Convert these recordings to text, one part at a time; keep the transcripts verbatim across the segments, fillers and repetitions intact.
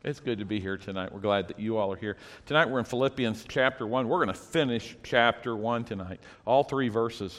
It's good to be here tonight. We're glad that you all are here. Tonight we're in Philippians chapter one. We're going to finish chapter one tonight, all three verses.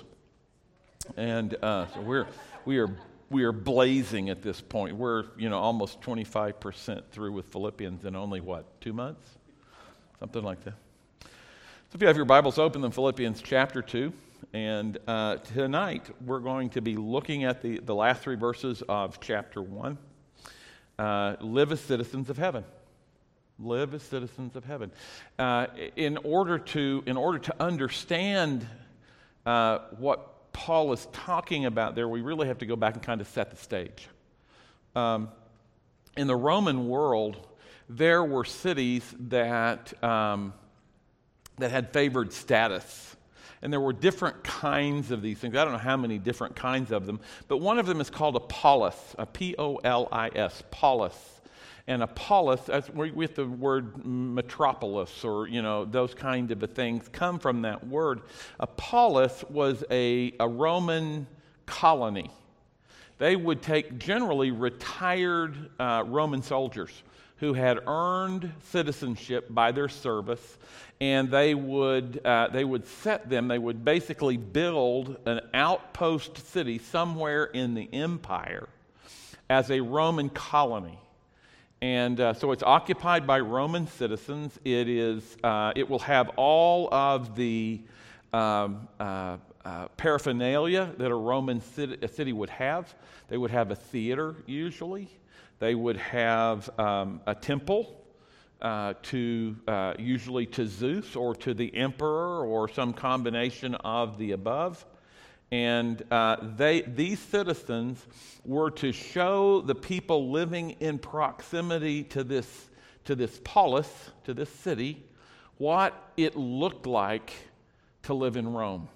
And uh, so we're we are we are blazing at this point. We're you know almost twenty-five percent through with Philippians in only what two months, something like that. So if you have your Bibles open in Philippians chapter two, and uh, tonight we're going to be looking at the the last three verses of chapter one. Uh, live as citizens of heaven. Live as citizens of heaven. Uh, in order to in order to understand uh, what Paul is talking about there, we really have to go back and kind of set the stage. Um, in the Roman world, there were cities that um, that had favored status. And there were different kinds of these things. I don't know how many different kinds of them, but one of them is called a polis, a P O L I S, polis. And a polis, that's with the word metropolis or, you know, those kind of things come from that word. A polis was a, a Roman colony. They would take generally retired uh, Roman soldiers who had earned citizenship by their service, and they would uh, they would set them, they would basically build an outpost city somewhere in the empire as a Roman colony. And uh, so it's occupied by Roman citizens. It is uh, it will have all of the um, uh, uh, paraphernalia that a Roman city, a city would have. They would have a theater usually. They would have um, a temple uh, to uh, usually to Zeus or to the emperor or some combination of the above. And uh, they these citizens were to show the people living in proximity to this to this polis, to this city, what it looked like to live in Rome.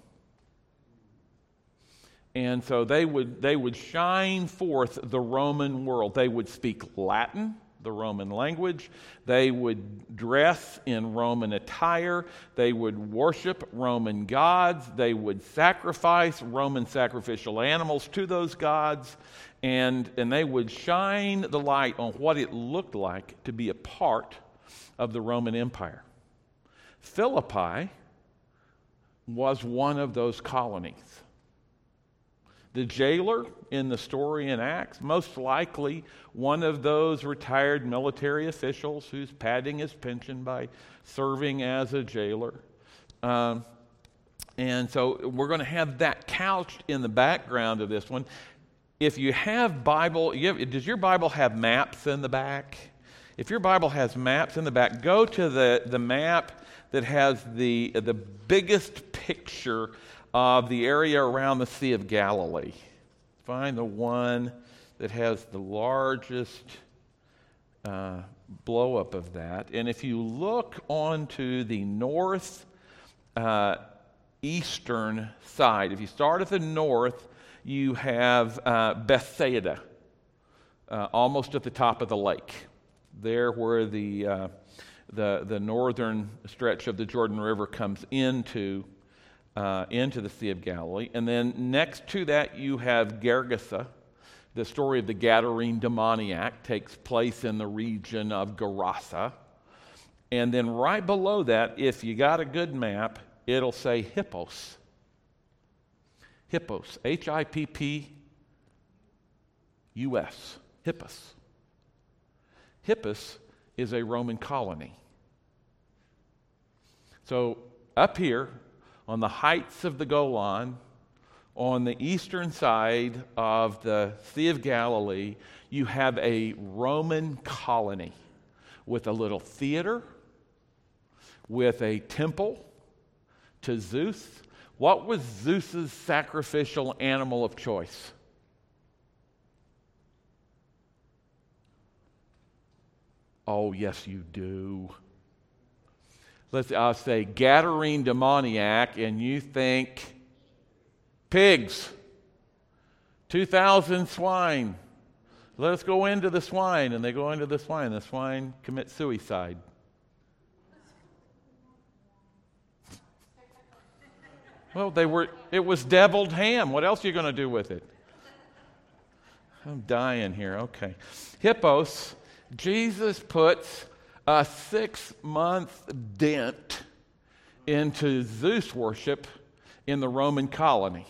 And so they would they would shine forth the Roman world. They would speak Latin, the Roman language. They would dress in Roman attire. They would worship Roman gods. They would sacrifice Roman sacrificial animals to those gods. And, and they would shine the light on what it looked like to be a part of the Roman Empire. Philippi was one of those colonies. The jailer in the story in Acts, most likely one of those retired military officials who's padding his pension by serving as a jailer. Um, and so we're going to have that couched in the background of this one. If you have Bible, you have, does your Bible have maps in the back? If your Bible has maps in the back, go to the, the map that has the, the biggest picture of the area around the Sea of Galilee. Find the one that has the largest uh, blow-up of that. And if you look onto the north uh, eastern side, if you start at the north, you have uh, Bethsaida, uh, almost at the top of the lake. There where the, uh, the, the northern stretch of the Jordan River comes into Uh, into the Sea of Galilee. And then next to that you have Gergesa. The story of the Gadarene demoniac takes place in the region of Gerasa. And then right below that, if you got a good map, it'll say Hippos. Hippos, H I P P U S, Hippos. Hippos is a Roman colony. So up here, on the heights of the Golan, on the eastern side of the Sea of Galilee, you have a Roman colony with a little theater, with a temple to Zeus. What was Zeus's sacrificial animal of choice? Oh, yes, you do. Let's I'll say Gadarene demoniac, and you think pigs, two thousand swine. Let us go into the swine, and they go into the swine. The swine commit suicide. Well, they were. It was deviled ham. What else are you going to do with it? I'm dying here. Okay, Hippos Jesus puts a six-month dent into Zeus worship in the Roman colony.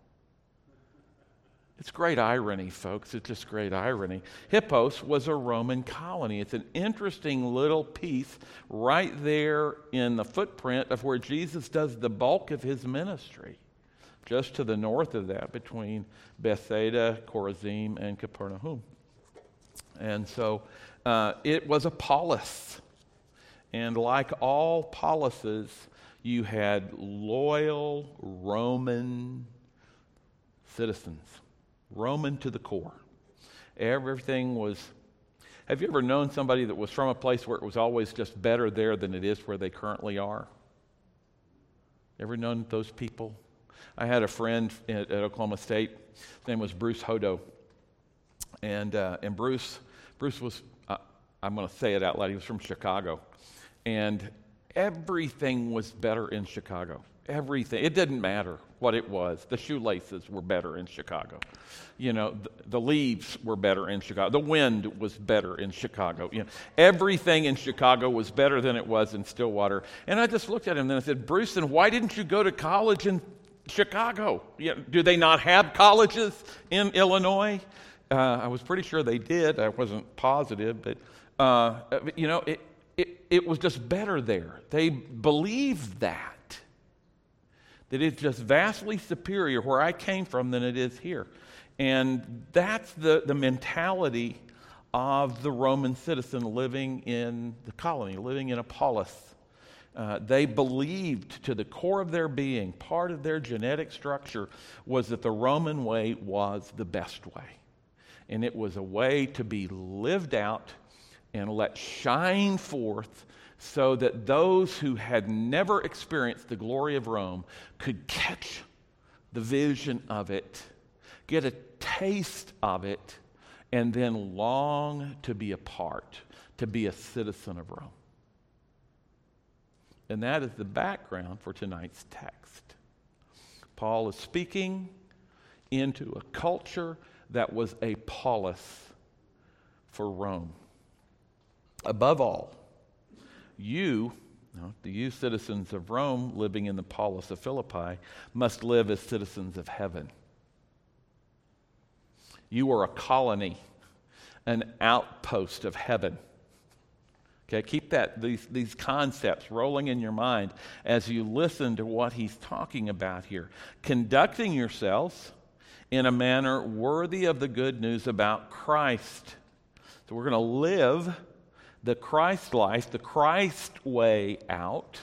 It's great irony, folks. It's just great irony. Hippos was a Roman colony. It's an interesting little piece right there in the footprint of where Jesus does the bulk of his ministry, just to the north of that, between Bethsaida, Chorazim, and Capernaum. And so uh, it was a polis. And like all polises, you had loyal Roman citizens. Roman to the core. Everything was... Have you ever known somebody that was from a place where it was always just better there than it is where they currently are? Ever known those people? I had a friend at, at Oklahoma State. His name was Bruce Hodo. And uh, and Bruce, Bruce was, uh, I'm going to say it out loud, he was from Chicago. And everything was better in Chicago. Everything. It didn't matter what it was. The shoelaces were better in Chicago. You know, the, the leaves were better in Chicago. The wind was better in Chicago. You know, everything in Chicago was better than it was in Stillwater. And I just looked at him and I said, Bruce, then why didn't you go to college in Chicago? You know, do they not have colleges in Illinois? Uh, I was pretty sure they did. I wasn't positive, but uh, you know, it, it it was just better there. They believed that. That it's just vastly superior where I came from than it is here. And that's the, the mentality of the Roman citizen living in the colony, living in a polis. Uh, they believed to the core of their being, part of their genetic structure, was that the Roman way was the best way. And it was a way to be lived out and let shine forth, so that those who had never experienced the glory of Rome could catch the vision of it, get a taste of it, and then long to be a part, to be a citizen of Rome. And that is the background for tonight's text. Paul is speaking into a culture that was a polis for Rome. Above all, You, no, the you citizens of Rome living in the polis of Philippi, must live as citizens of heaven. You are a colony, an outpost of heaven. Okay, keep that these, these concepts rolling in your mind as you listen to what he's talking about here. Conducting yourselves in a manner worthy of the good news about Christ. So we're going to live the Christ life, the Christ way out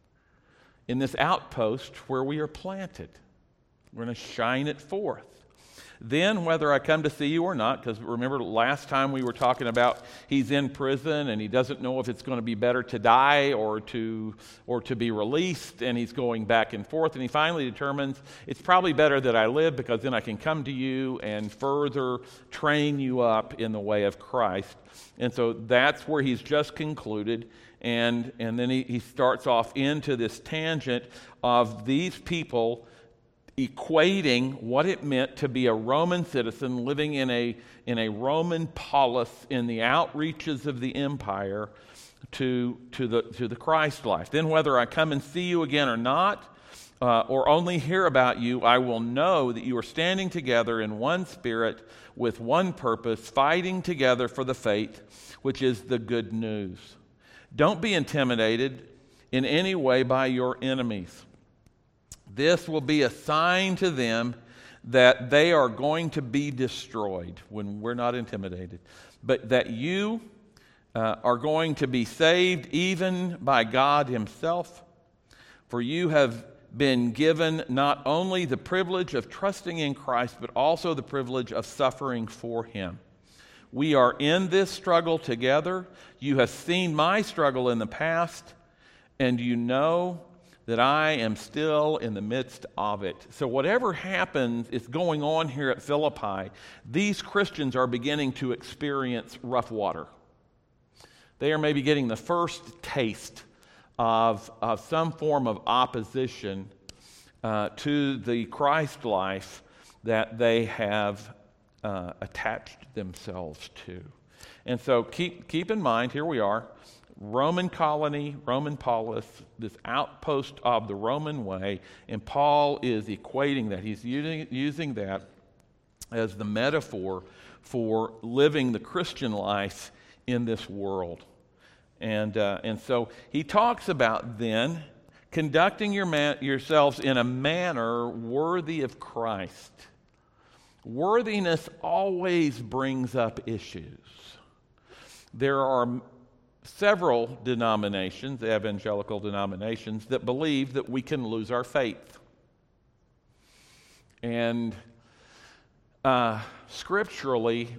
in this outpost where we are planted. We're going to shine it forth. Then, whether I come to see you or not, because remember last time we were talking about he's in prison and he doesn't know if it's going to be better to die or to or to be released, and he's going back and forth, and he finally determines it's probably better that I live, because then I can come to you and further train you up in the way of Christ. And so that's where he's just concluded, and, and then he, he starts off into this tangent of these people equating what it meant to be a Roman citizen living in a, in a Roman polis in the outreaches of the empire to, to, the, to the Christ life. Then whether I come and see you again or not, uh, or only hear about you, I will know that you are standing together in one spirit with one purpose, fighting together for the faith, which is the good news. Don't be intimidated in any way by your enemies. This will be a sign to them that they are going to be destroyed when we're not intimidated, but that you uh, are going to be saved even by God himself. For you have been given not only the privilege of trusting in Christ, but also the privilege of suffering for him. We are in this struggle together. You have seen my struggle in the past, and you know that I am still in the midst of it. So whatever happens is going on here at Philippi, these Christians are beginning to experience rough water. They are maybe getting the first taste of, of some form of opposition uh, to the Christ life that they have uh, attached themselves to. And so keep keep in mind, here we are, Roman colony, Roman polis, this outpost of the Roman way, and Paul is equating that. He's using, using that as the metaphor for living the Christian life in this world. And, uh, and so he talks about then conducting your man, yourselves in a manner worthy of Christ. Worthiness always brings up issues. There are several denominations, evangelical denominations, that believe that we can lose our faith. And uh, scripturally,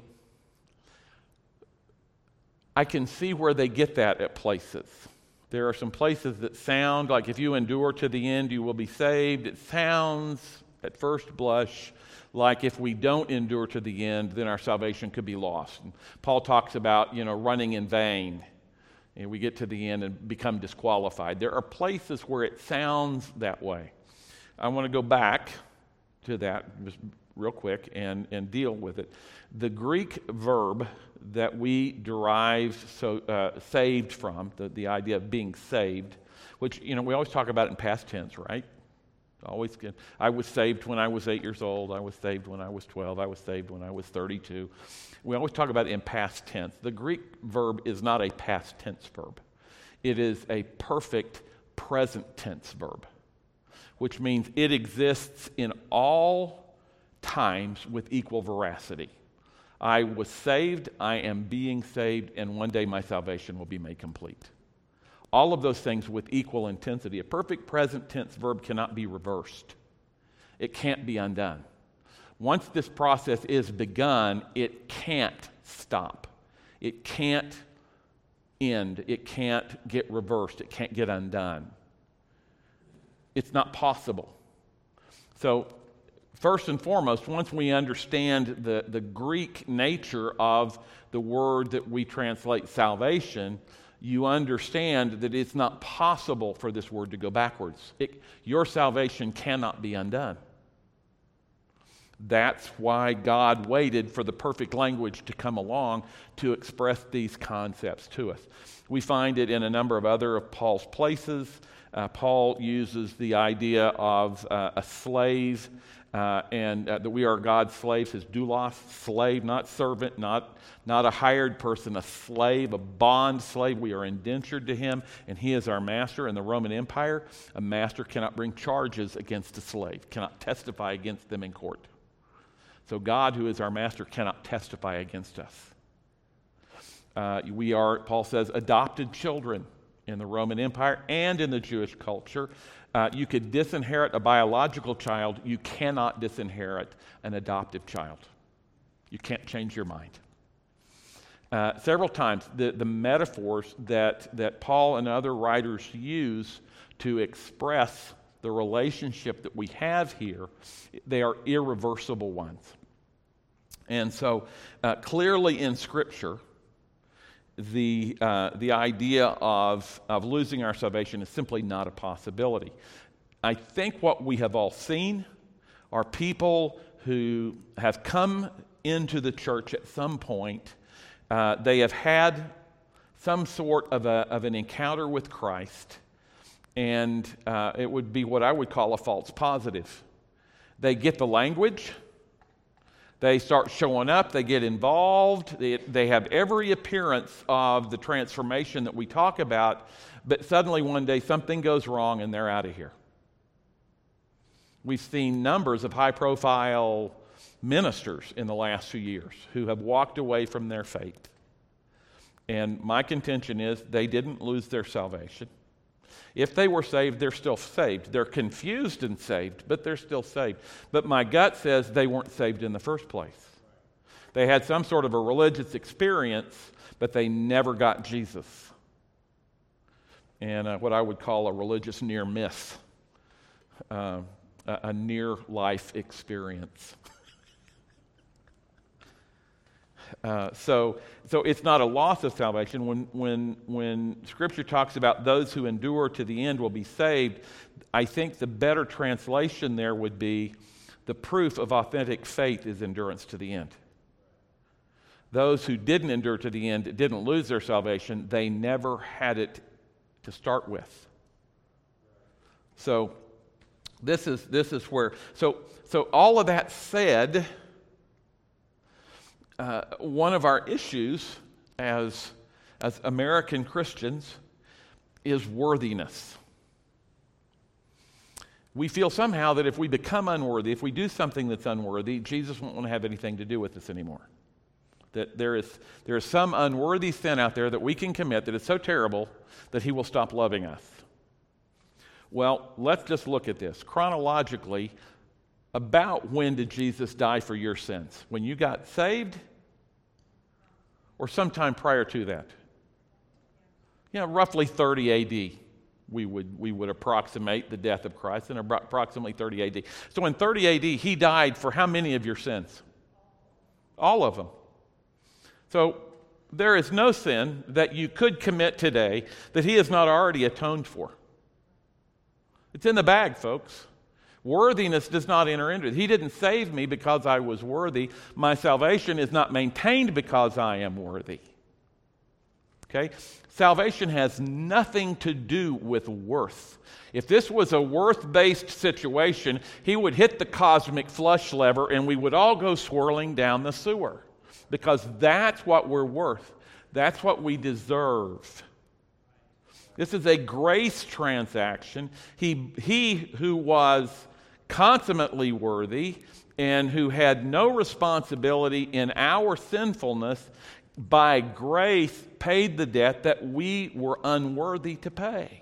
I can see where they get that at places. There are some places that sound like if you endure to the end, you will be saved. It sounds, at first blush, like if we don't endure to the end, then our salvation could be lost. And Paul talks about, you know, running in vain. And we get to the end and become disqualified. There are places where it sounds that way. I want to go back to that just real quick and, and deal with it. The Greek verb that we derive so uh, saved from, the, the idea of being saved, which, you know, we always talk about it in past tense, right? Always good. I was saved when I was eight years old. I was saved when I was twelve. I was saved when I was thirty-two. We always talk about it in past tense. The Greek verb is not a past tense verb. It is a perfect present tense verb, which means it exists in all times with equal veracity. I was saved, I am being saved, and one day my salvation will be made complete. All of those things with equal intensity. A perfect present tense verb cannot be reversed. It can't be undone. Once this process is begun, it can't stop. It can't end. It can't get reversed. It can't get undone. It's not possible. So, first and foremost, once we understand the, the Greek nature of the word that we translate salvation, you understand that it's not possible for this word to go backwards. It, your salvation cannot be undone. That's why God waited for the perfect language to come along to express these concepts to us. We find it in a number of other of Paul's places. Uh, Paul uses the idea of uh, a slave uh, and uh, that we are God's slaves, his doulos, slave, not servant, not, not a hired person, a slave, a bond slave. We are indentured to him, and he is our master. In the Roman Empire, a master cannot bring charges against a slave, cannot testify against them in court. So God, who is our master, cannot testify against us. Uh, we are, Paul says, adopted children in the Roman Empire and in the Jewish culture. Uh, you could disinherit a biological child. You cannot disinherit an adoptive child. You can't change your mind. Uh, several times, the, the metaphors that, that Paul and other writers use to express the relationship that we have here, they are irreversible ones. And so, uh, clearly in Scripture, the uh, the idea of, of losing our salvation is simply not a possibility. I think what we have all seen are people who have come into the church at some point. Uh, they have had some sort of, a, of an encounter with Christ, and uh, it would be what I would call a false positive. They get the language. They start showing up, they get involved, they, they have every appearance of the transformation that we talk about, but suddenly one day something goes wrong and they're out of here. We've seen numbers of high-profile ministers in the last few years who have walked away from their faith. And my contention is they didn't lose their salvation. If they were saved, they're still saved. They're confused and saved, but they're still saved. But my gut says they weren't saved in the first place. They had some sort of a religious experience, but they never got Jesus. And uh, what I would call a religious near miss, uh, a, a near-life experience. Uh, so, so it's not a loss of salvation. When, when, when Scripture talks about those who endure to the end will be saved, I think the better translation there would be the proof of authentic faith is endurance to the end. those who didn't endure to the end didn't lose their salvation. They never had it to start with. So this is this is where so so all of that said, uh, one of our issues as as American Christians is worthiness. We feel somehow that if we become unworthy, if we do something that's unworthy, Jesus won't want to have anything to do with us anymore. That there is there is some unworthy sin out there that we can commit that is so terrible that he will stop loving us. Well, let's just look at this. Chronologically, about when did Jesus die for your sins? When you got saved? Or sometime prior to that? Yeah, roughly thirty A D. We would we would approximate the death of Christ in approximately thirty A D. So in thirty A D, he died for how many of your sins? All of them. So there is no sin that you could commit today that he has not already atoned for. It's in the bag, folks. Worthiness does not enter into it. He didn't save me because I was worthy. My salvation is not maintained because I am worthy. Okay? Salvation has nothing to do with worth. If this was a worth-based situation, he would hit the cosmic flush lever and we would all go swirling down the sewer. Because that's what we're worth. That's what we deserve. This is a grace transaction. He, he who was consummately worthy and who had no responsibility in our sinfulness, by grace paid the debt that we were unworthy to pay.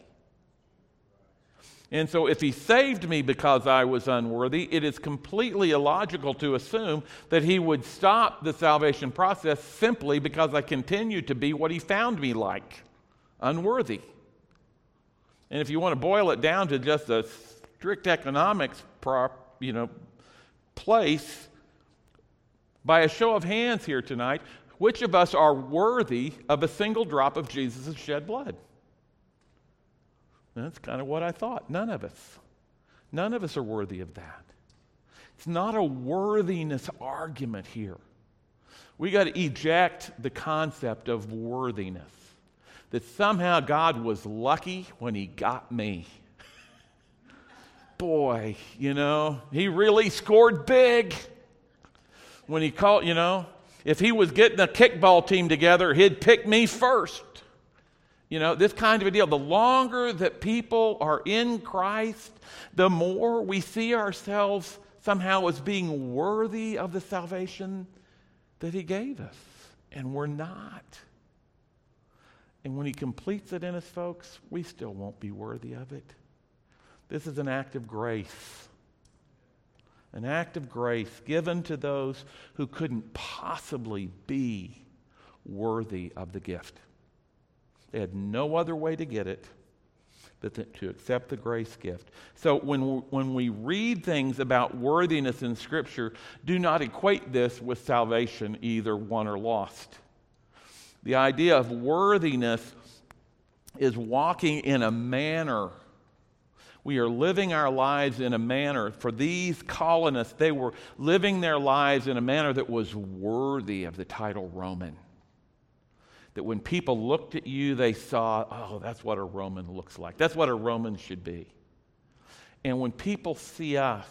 And so if he saved me because I was unworthy, it is completely illogical to assume that he would stop the salvation process simply because I continue to be what he found me like, unworthy. And if you want to boil it down to just a strict economics prop, you know, place, by a show of hands here tonight, which of us are worthy of a single drop of Jesus' shed blood? That's kind of what I thought. None of us. None of us are worthy of that. It's not a worthiness argument here. We got to eject the concept of worthiness. That somehow God was lucky when he got me. Boy, you know, he really scored big when he called, you know. If he was getting a kickball team together, he'd pick me first. You know, this kind of a deal. The longer that people are in Christ, the more we see ourselves somehow as being worthy of the salvation that he gave us. And we're not. And when he completes it in us, folks, we still won't be worthy of it. This is an act of grace. An act of grace given to those who couldn't possibly be worthy of the gift. They had no other way to get it but to accept the grace gift. So when we, when we read things about worthiness in Scripture, do not equate this with salvation, either won or lost. The idea of worthiness is walking in a manner. We are living our lives in a manner. For these colonists, they were living their lives in a manner that was worthy of the title Roman. That when people looked at you, they saw, oh, that's what a Roman looks like. That's what a Roman should be. And when people see us,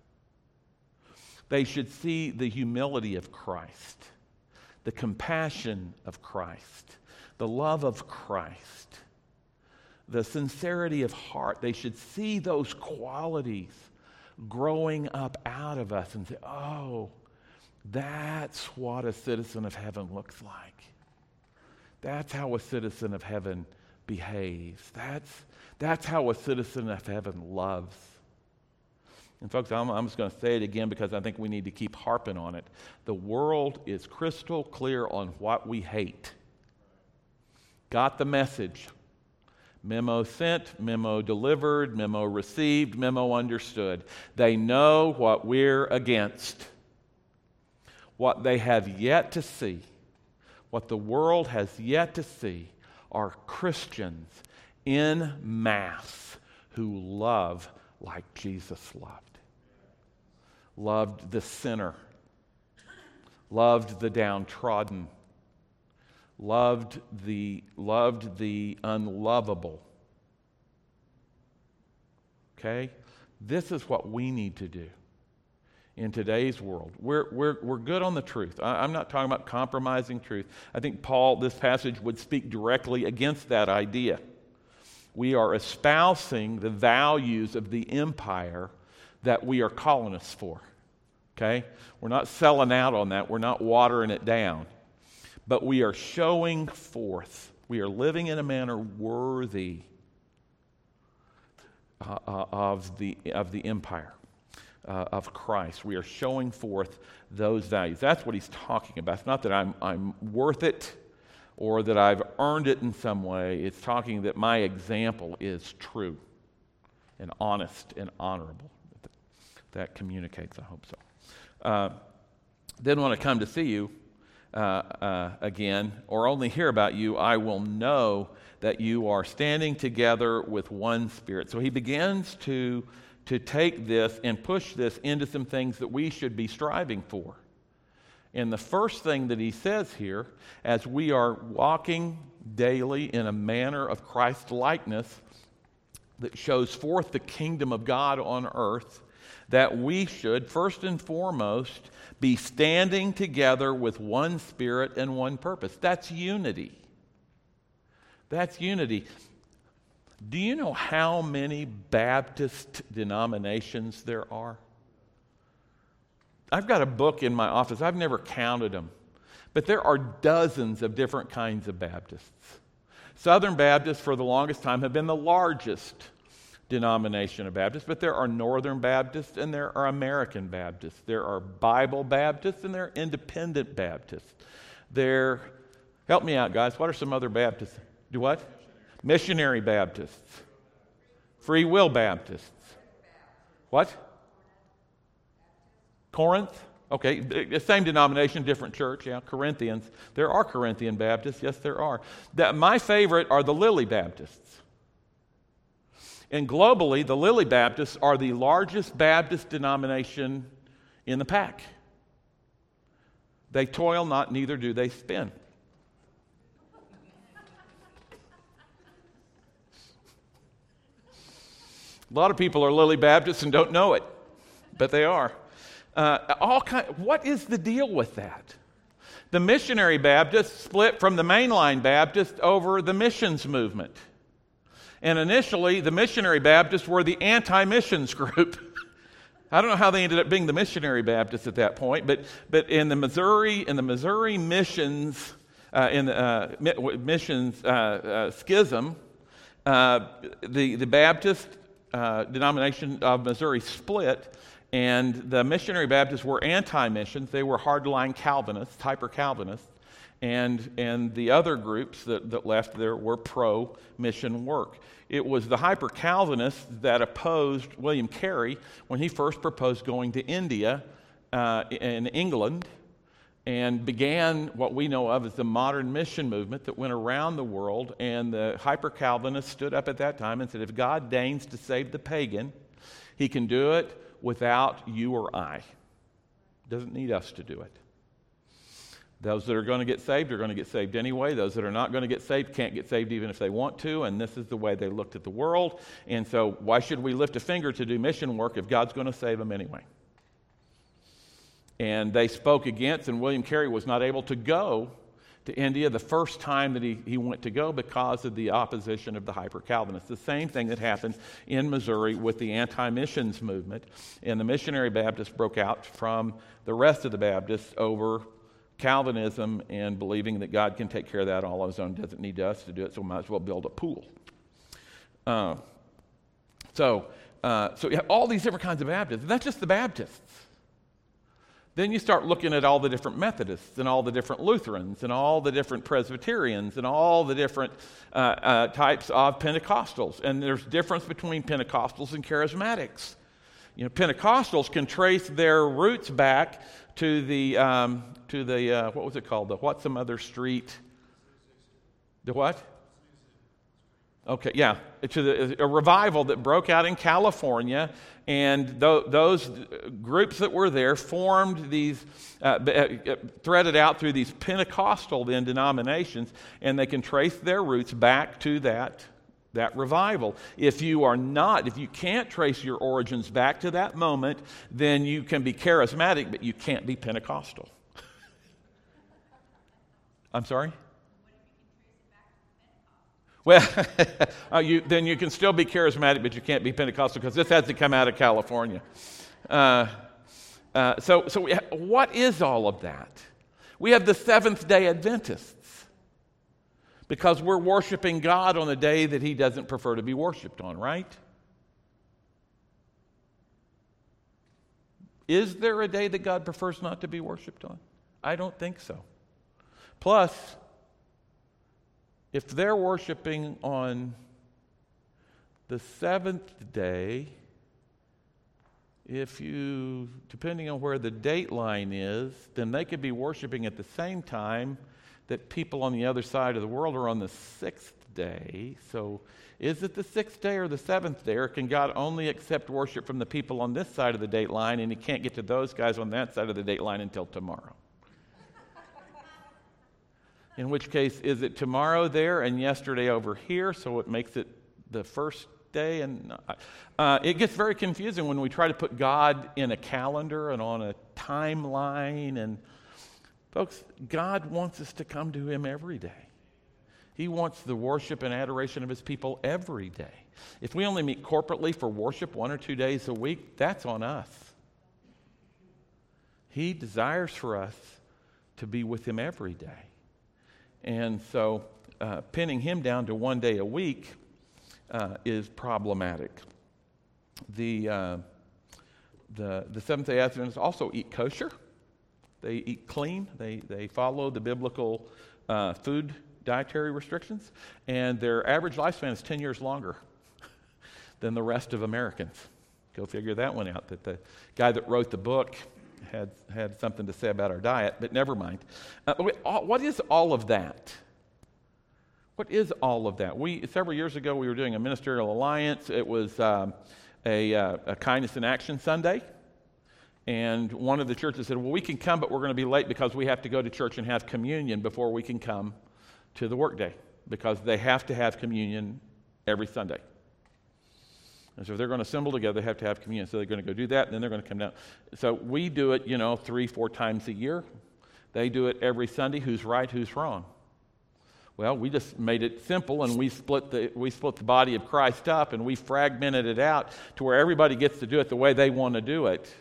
they should see the humility of Christ, the compassion of Christ, the love of Christ, the sincerity of heart. They should see those qualities growing up out of us and say, oh, that's what a citizen of heaven looks like. That's how a citizen of heaven behaves. That's, that's how a citizen of heaven loves. And folks, I'm, I'm just going to say it again because I think we need to keep harping on it. The world is crystal clear on what we hate. Got the message. Memo sent, memo delivered, memo received, memo understood. They know what we're against. What they have yet to see, what the world has yet to see, are Christians in mass who love like Jesus loved. Loved the sinner. loved the downtrodden, loved the, loved the unlovable. Okay? This is what we need to do in today's world. We're, we're, we're good on the truth. I, I'm not talking about compromising truth. I think Paul, this passage would speak directly against that idea. We are espousing the values of the empire that we are colonists for. Okay? We're not selling out on that. We're not watering it down. But we are showing forth. We are living in a manner worthy uh, uh, of the of the empire uh, of Christ. We are showing forth those values. That's what he's talking about. It's not that I'm I'm worth it or that I've earned it in some way. It's talking that my example is true and honest and honorable. That communicates, I hope so. Uh, then when I come to see you uh, uh, again, or only hear about you, I will know that you are standing together with one spirit. So he begins to, to take this and push this into some things that we should be striving for. And the first thing that he says here, as we are walking daily in a manner of Christ-likeness that shows forth the kingdom of God on earth, that we should, first and foremost, be standing together with one spirit and one purpose. That's unity. That's unity. Do you know how many Baptist denominations there are? I've got a book in my office. I've never counted them. But there are dozens of different kinds of Baptists. Southern Baptists, for the longest time, have been the largest denomination of Baptists, but there are Northern Baptists and there are American Baptists. There are Bible Baptists and there are Independent Baptists. There, help me out, guys. What are some other Baptists? Do what? Missionary Baptists. Free Will Baptists. What? Corinth? Okay, the same denomination, different church. Yeah, Corinthians. There are Corinthian Baptists. Yes, there are. That, my favorite are the Lily Baptists. And globally, the Lily Baptists are the largest Baptist denomination in the pack. They toil not, neither do they spin. A lot of people are Lily Baptists and don't know it, but they are. Uh, all kind, what is the deal with that? The Missionary Baptists split from the Mainline Baptist over the missions movement. And initially, the Missionary Baptists were the anti-missions group. I don't know how they ended up being the Missionary Baptists at that point, but but in the Missouri in the Missouri missions uh, in the uh, missions uh, uh, schism, uh, the the Baptist uh, denomination of Missouri split, and the Missionary Baptists were anti-missions. They were hardline Calvinists, hyper-Calvinists. And and the other groups that, that left there were pro-mission work. It was the hyper-Calvinists that opposed William Carey when he first proposed going to India uh, in England and began what we know of as the modern mission movement that went around the world. And the hyper-Calvinists stood up at that time and said, if God deigns to save the pagan, he can do it without you or I. Doesn't need us to do it. Those that are going to get saved are going to get saved anyway. Those that are not going to get saved can't get saved even if they want to, and this is the way they looked at the world. And so why should we lift a finger to do mission work if God's going to save them anyway? And they spoke against, and William Carey was not able to go to India the first time that he, he went to go because of the opposition of the hyper-Calvinists. The same thing that happened in Missouri with the anti-missions movement. And the Missionary Baptists broke out from the rest of the Baptists over Calvinism and believing that God can take care of that all on his own, doesn't need us to do it, so we might as well build a pool. Uh, so, uh, so you have all these different kinds of Baptists. And that's just the Baptists. Then you start looking at all the different Methodists and all the different Lutherans and all the different Presbyterians and all the different uh, uh, types of Pentecostals. And there's difference between Pentecostals and Charismatics. You know, Pentecostals can trace their roots back to the um, to the uh, what was it called? The what's some other street? The what? Okay, yeah, it's a, a revival that broke out in California, and th- those groups that were there formed these, uh, uh, threaded out through these Pentecostal then denominations, and they can trace their roots back to that, that revival. If you are not, if you can't trace your origins back to that moment, then you can be charismatic, but you can't be Pentecostal. I'm sorry? Well, uh, you, then you can still be charismatic, but you can't be Pentecostal because this has to come out of California. Uh, uh, so, so we ha- what is all of that? We have the Seventh-day Adventists because we're worshiping God on a day that He doesn't prefer to be worshiped on, right? Is there a day that God prefers not to be worshiped on? I don't think so. Plus, if they're worshiping on the seventh day, if you, depending on where the date line is, then they could be worshiping at the same time that people on the other side of the world are on the sixth day. So is it the sixth day or the seventh day, or can God only accept worship from the people on this side of the date line and He can't get to those guys on that side of the date line until tomorrow? In which case, is it tomorrow there and yesterday over here, so it makes it the first day? And uh, it gets very confusing when we try to put God in a calendar and on a timeline. And folks, God wants us to come to Him every day. He wants the worship and adoration of His people every day. If we only meet corporately for worship one or two days a week, that's on us. He desires for us to be with Him every day. And so uh, pinning Him down to one day a week uh, is problematic. The, uh, the, the Seventh-day Adventists also eat kosher. They eat clean. They, they follow the biblical uh, food dietary restrictions. And their average lifespan is ten years longer than the rest of Americans. Go figure that one out, that the guy that wrote the book had had something to say about our diet, but never mind. Uh, what is all of that? What is all of that? We several years ago we were doing a ministerial alliance. It was um, a, uh, a Kindness in Action Sunday, and one of the churches said, "Well, we can come, but we're going to be late because we have to go to church and have communion before we can come to the workday because they have to have communion every Sunday." And so if they're going to assemble together, they have to have communion. So they're going to go do that, and then they're going to come down. So we do it, you know, three, four times a year. They do it every Sunday. Who's right, who's wrong? Well, we just made it simple, and we split the we split the body of Christ up, and we fragmented it out to where everybody gets to do it the way they want to do it.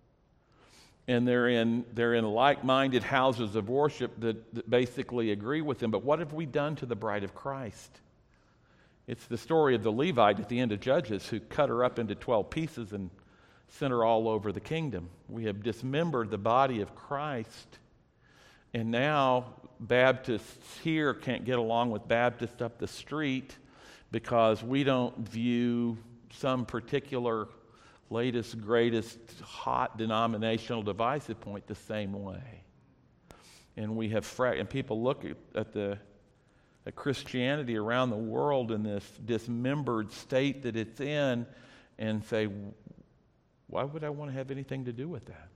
And they're in they're in like-minded houses of worship that, that basically agree with them. But what have we done to the bride of Christ? It's the story of the Levite at the end of Judges who cut her up into twelve pieces and sent her all over the kingdom. We have dismembered the body of Christ, and now Baptists here can't get along with Baptists up the street because we don't view some particular latest, greatest, hot denominational divisive point the same way. And we have fra- and people look at, at the at Christianity around the world in this dismembered state that it's in and say, why would I want to have anything to do with that?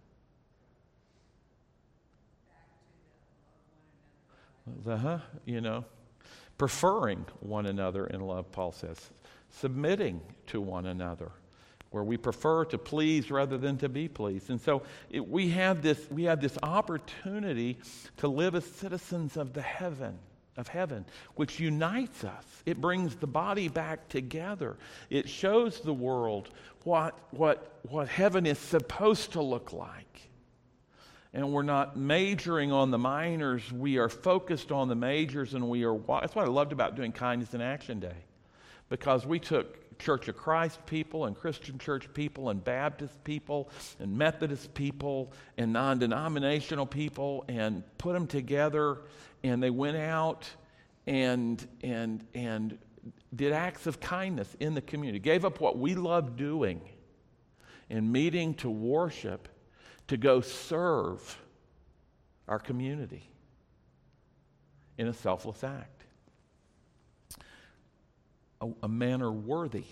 Uh-huh, you know, preferring one another in love, Paul says, submitting to one another, where we prefer to please rather than to be pleased. And so it, we have this we have this opportunity to live as citizens of the heaven. of heaven, which unites us. It brings the body back together. It shows the world what, what, what heaven is supposed to look like. And we're not majoring on the minors. We are focused on the majors, and we are. That's what I loved about doing Kindness in Action Day, because we took Church of Christ people and Christian church people and Baptist people and Methodist people and non-denominational people and put them together, and they went out and and and did acts of kindness in the community, gave up what we love doing and meeting to worship to go serve our community in a selfless act. a, a manner worthy,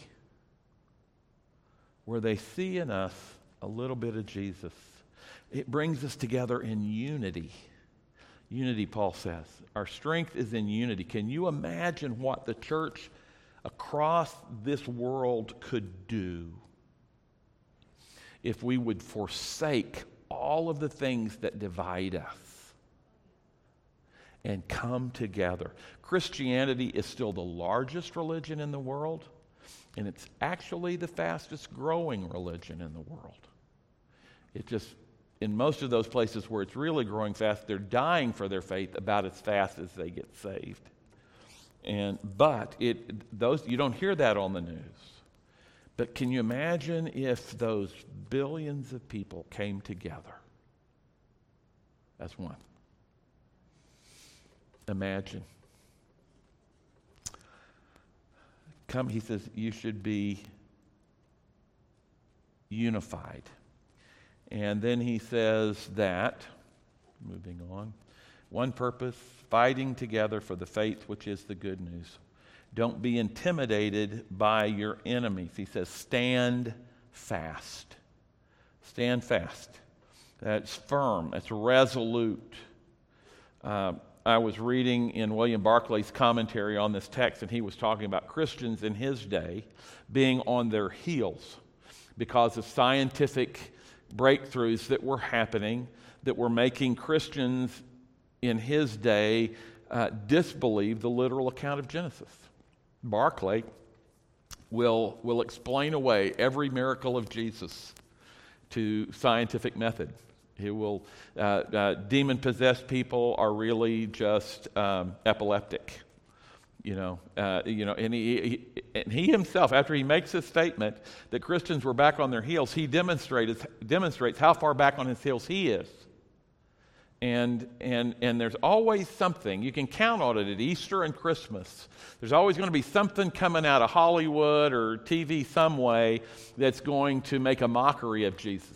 where they see in us a little bit of Jesus. It brings us together in unity. Unity, Paul says. Our strength is in unity. Can you imagine what the church across this world could do if we would forsake all of the things that divide us and come together? Christianity is still the largest religion in the world, and it's actually the fastest growing religion in the world. It just, in most of those places where it's really growing fast, they're dying for their faith about as fast as they get saved. And but it those you don't hear that on the news. But can you imagine if those billions of people came together as one? Imagine. Come, he says, you should be unified. And then he says that, moving on, one purpose, fighting together for the faith which is the good news. Don't be intimidated by your enemies. He says, stand fast. Stand fast. That's firm. That's resolute. Uh, I was reading in William Barclay's commentary on this text, and he was talking about Christians in his day being on their heels because of scientific breakthroughs that were happening that were making Christians in his day uh, disbelieve the literal account of Genesis. Barclay will, will explain away every miracle of Jesus to scientific method. He will, uh, uh, demon-possessed people are really just um, epileptic. You know, uh, you know, and he, he, and he himself, after he makes this statement that Christians were back on their heels, he demonstrates demonstrates how far back on his heels he is. And and and there's always something you can count on it at Easter and Christmas. There's always going to be something coming out of Hollywood or T V some way that's going to make a mockery of Jesus.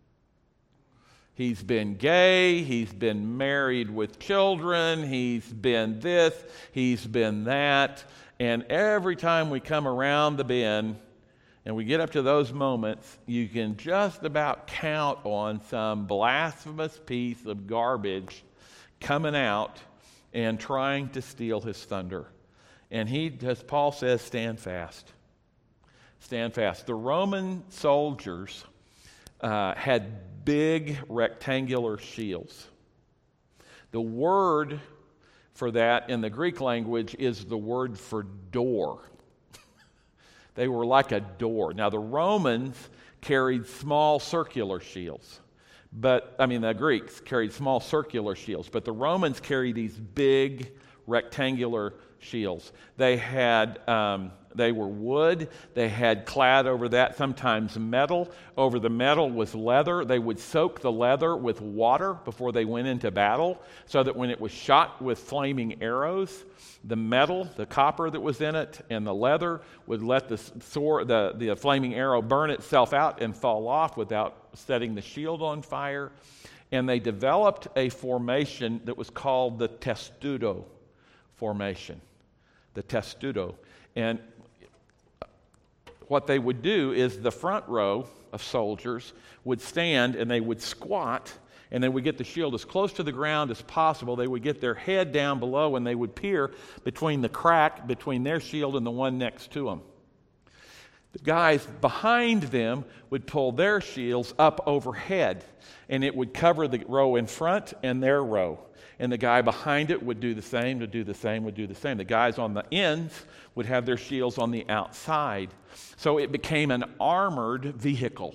He's been gay, he's been married with children, he's been this, he's been that. And every time we come around the bend and we get up to those moments, you can just about count on some blasphemous piece of garbage coming out and trying to steal his thunder. And he, as Paul says, stand fast. Stand fast. The Roman soldiers uh, had big rectangular shields. The word for that in the Greek language is the word for door. They were like a door. Now, the Romans carried small circular shields. But, I mean, the Greeks carried small circular shields. But the Romans carried these big rectangular shields. They had, um, they were wood. They had clad over that sometimes metal. Over the metal was leather. They would soak the leather with water before they went into battle so that when it was shot with flaming arrows, the metal, the copper that was in it, and the leather would let the sword, the, the flaming arrow burn itself out and fall off without setting the shield on fire. And they developed a formation that was called the testudo formation. The testudo. And what they would do is the front row of soldiers would stand and they would squat and they would get the shield as close to the ground as possible. They would get their head down below and they would peer between the crack between their shield and the one next to them. The guys behind them would pull their shields up overhead and it would cover the row in front and their row. And the guy behind it would do the same, would do the same, would do the same. The guys on the ends would have their shields on the outside. So it became an armored vehicle.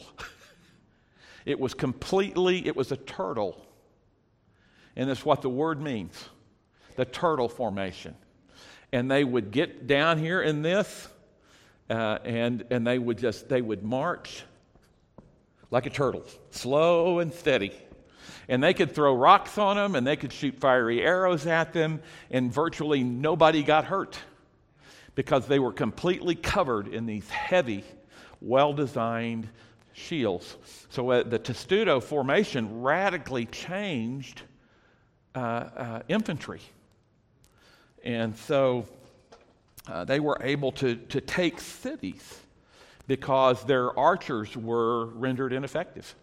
It was completely, it was a turtle. And that's what the word means, the turtle formation. And they would get down here in this, uh, and, and they would just, they would march like a turtle, slow and steady. And they could throw rocks on them, and they could shoot fiery arrows at them, and virtually nobody got hurt because they were completely covered in these heavy, well-designed shields. So uh, the testudo formation radically changed uh, uh, infantry. And so uh, they were able to, to take cities because their archers were rendered ineffective.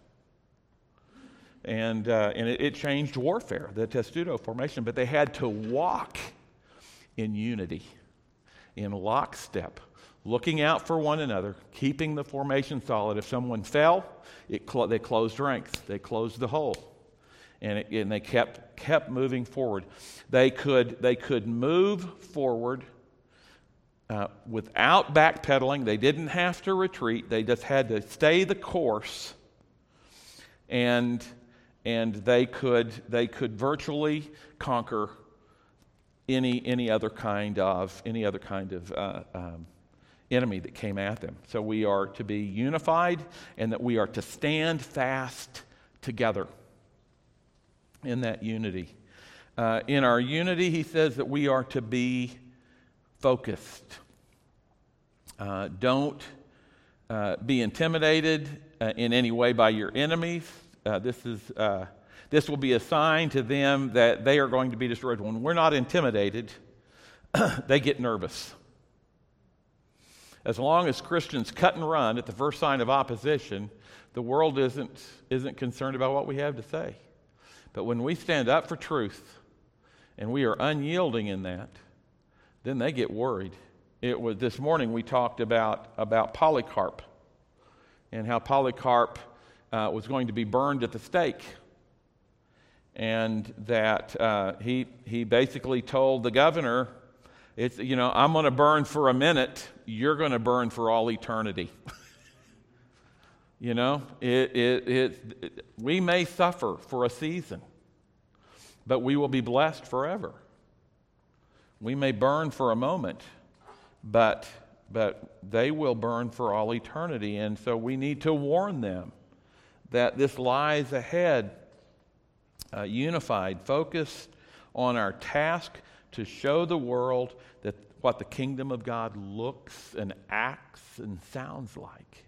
And, uh, and it, it changed warfare, the testudo formation, but they had to walk in unity, in lockstep, looking out for one another, keeping the formation solid. If someone fell, it cl- they closed ranks, they closed the hole, and, it, and they kept kept moving forward. They could they could move forward uh, without backpedaling. They didn't have to retreat. They just had to stay the course, and and they could they could virtually conquer any any other kind of any other kind of uh, um, enemy that came at them. So we are to be unified, and that we are to stand fast together in that unity. Uh, in our unity, he says that we are to be focused. Uh, don't uh, be intimidated uh, in any way by your enemies. Uh, this is uh, this will be a sign to them that they are going to be destroyed. When we're not intimidated, they get nervous. As long as Christians cut and run at the first sign of opposition, the world isn't, isn't concerned about what we have to say. But when we stand up for truth and we are unyielding in that, then they get worried. It was this morning we talked about, about Polycarp and how Polycarp uh, was going to be burned at the stake. And that uh, he, he basically told the governor, It's, you know, I'm going to burn for a minute. You're going to burn for all eternity. you know, it, it, it, it, we may suffer for a season, but we will be blessed forever. We may burn for a moment, but but they will burn for all eternity. And so we need to warn them that this lies ahead, uh, unified, focused on our task to show the world that what the kingdom of God looks and acts and sounds like.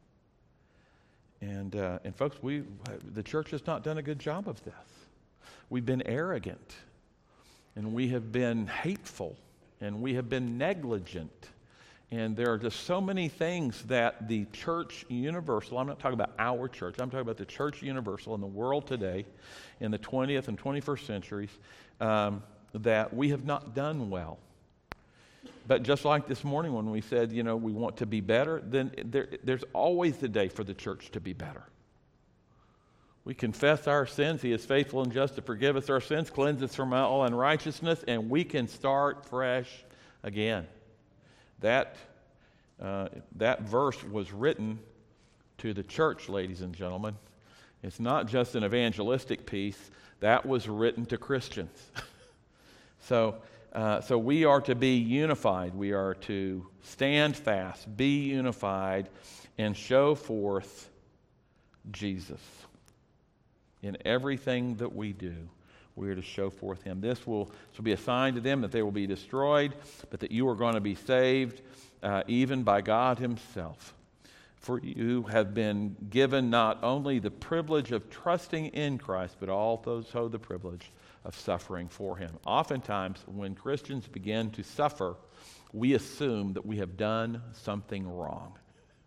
And uh, and folks, we the church has not done a good job of this. We've been arrogant, and we have been hateful, and we have been negligent. And there are just so many things that the church universal, I'm not talking about our church, I'm talking about the church universal in the world today, in the twentieth and twenty-first centuries, um, that we have not done well. But just like this morning when we said, you know, we want to be better, then there, there's always a day for the church to be better. We confess our sins. He is faithful and just to forgive us our sins, cleanse us from all unrighteousness, and we can start fresh again. That, uh, that verse was written to the church, ladies and gentlemen. It's not just an evangelistic piece. That was written to Christians. so, uh, so we are to be unified. We are to stand fast, be unified, and show forth Jesus. In everything that we do, we are to show forth him. This will, this will be a sign to them that they will be destroyed, but that you are going to be saved uh, even by God himself. For you have been given not only the privilege of trusting in Christ, but also the privilege of suffering for him. Oftentimes, when Christians begin to suffer, we assume that we have done something wrong.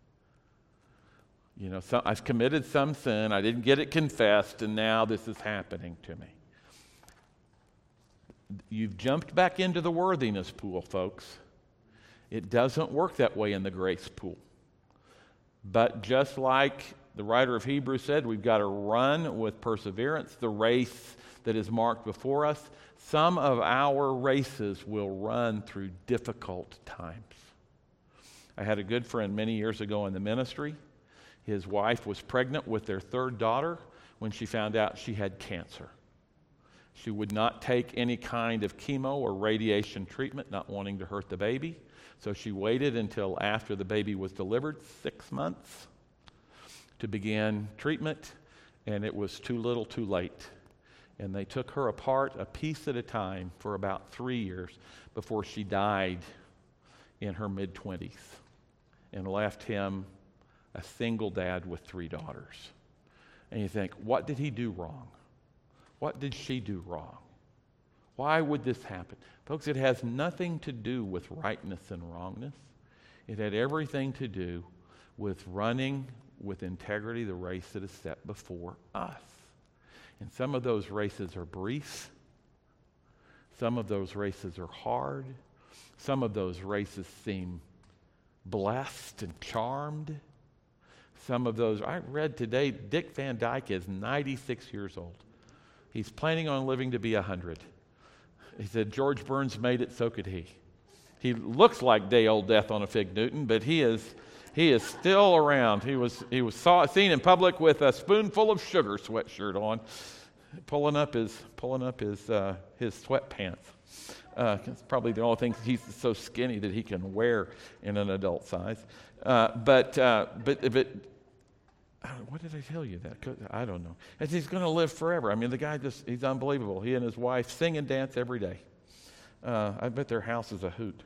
You know, so I've committed some sin, I didn't get it confessed, and now this is happening to me. You've jumped back into the worthiness pool, folks. It doesn't work that way in the grace pool. But just like the writer of Hebrews said, we've got to run with perseverance the race that is marked before us. Some of our races will run through difficult times. I had a good friend many years ago in the ministry. His wife was pregnant with their third daughter when she found out she had cancer. She would not take any kind of chemo or radiation treatment, not wanting to hurt the baby. So she waited until after the baby was delivered, six months, to begin treatment, and it was too little too late. And they took her apart a piece at a time for about three years before she died in her mid-twenties and left him a single dad with three daughters. And you think, what did he do wrong? What did she do wrong? Why would this happen? Folks, it has nothing to do with rightness and wrongness. It had everything to do with running with integrity the race that is set before us. And some of those races are brief. Some of those races are hard. Some of those races seem blessed and charmed. Some of those, I read today, Dick Van Dyke is ninety-six years old. He's planning on living to be one hundred. He said, George Burns made it, so could he. He looks like day-old death on a fig Newton, but he is he is still around. He was he was saw, seen in public with a spoonful of sugar sweatshirt on, pulling up his pulling up his uh, his sweatpants. Uh, it's probably the only thing, he's so skinny that he can wear in an adult size. Uh, but uh, but but. What did I tell you that? I don't know. And he's going to live forever. I mean, the guy just, he's unbelievable. He and his wife sing and dance every day. Uh, I bet their house is a hoot.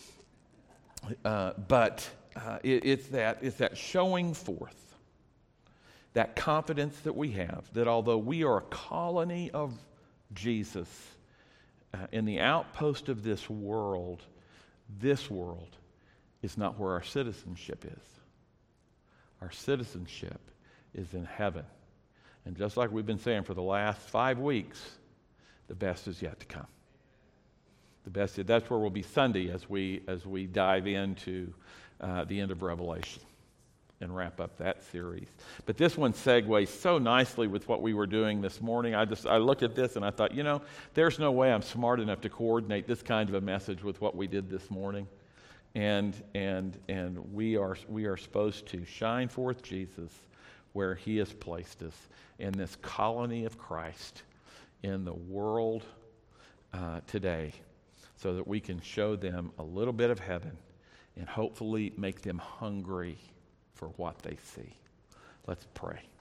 Uh, but uh, it, it's that it's that showing forth, that confidence that we have, that although we are a colony of Jesus uh, in the outpost of this world, this world is not where our citizenship is. Our citizenship is in heaven. And just like we've been saying for the last five weeks, the best is yet to come. The best, that's where we'll be Sunday as we as we dive into uh, the end of Revelation and wrap up that series. But this one segues so nicely with what we were doing this morning. I just I looked at this and I thought, you know, there's no way I'm smart enough to coordinate this kind of a message with what we did this morning. And and and we are we are supposed to shine forth Jesus where he has placed us in this colony of Christ in the world uh, today, so that we can show them a little bit of heaven and hopefully make them hungry for what they see. Let's pray.